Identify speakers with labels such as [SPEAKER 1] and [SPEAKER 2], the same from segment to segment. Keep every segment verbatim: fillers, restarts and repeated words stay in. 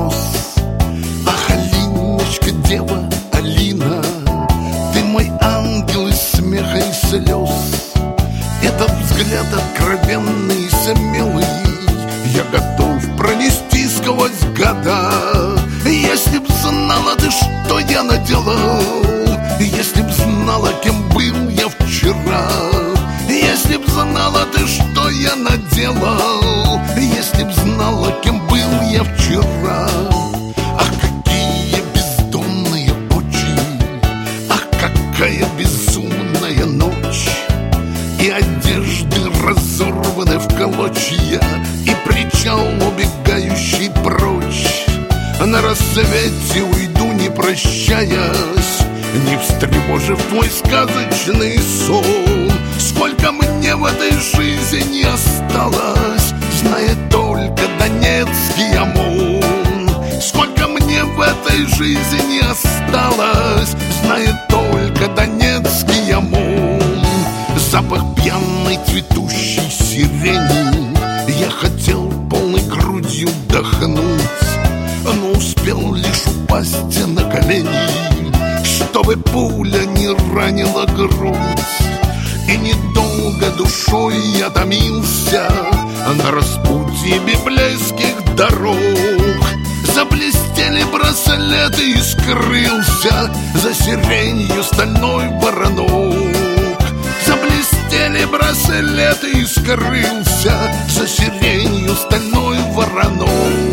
[SPEAKER 1] вопрос. Ах, Алиночка, дева Алина, ты мой ангел из смеха и слез. Это взгляд откровенный и смелый, я готов пронести сквозь года. Если б знала ты, что я наделал, если б знала, кем был я вчера, если б знала ты, что я наделал, если б знала, кем был я вчера. Ах, какие бездомные очи, ах, какая безумная ночь, и одежды разорваны в клочья, и причал, убегающий прочь. На рассвете уйду, не прощаясь, не встревожив твой сказочный сон. Сколько мне в этой жизни осталось, знает только Донецкий ОМОН. Сколько мне в этой жизни осталось, знает только Донецкий ОМОН. Запах пьяной цветущей сирени я хотел полной грудью вдохнуть, но успел лишь упасть на колени, чтобы пуля не ранила грудь. И недолго душой я томился на распутье библейских дорог. Заблестели браслеты и скрылся за сиренью стальной воронок. Заблестели браслеты и скрылся за сиренью стальной воронок.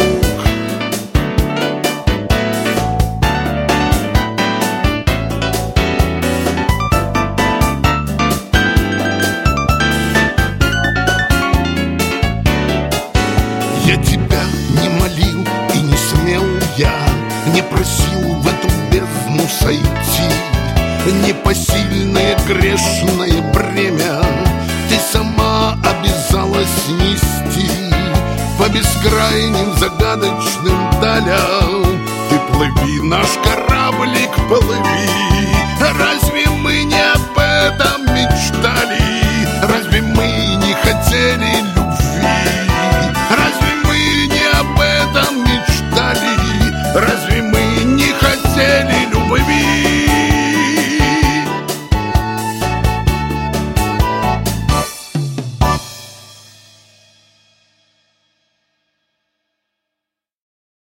[SPEAKER 1] Я тебя не молил и не смел я, не просил в эту бездну сойти. Непосильное грешное бремя ты сама обязалась нести. По бескрайним загадочным далям ты плыви, наш кораблик, плыви. Разве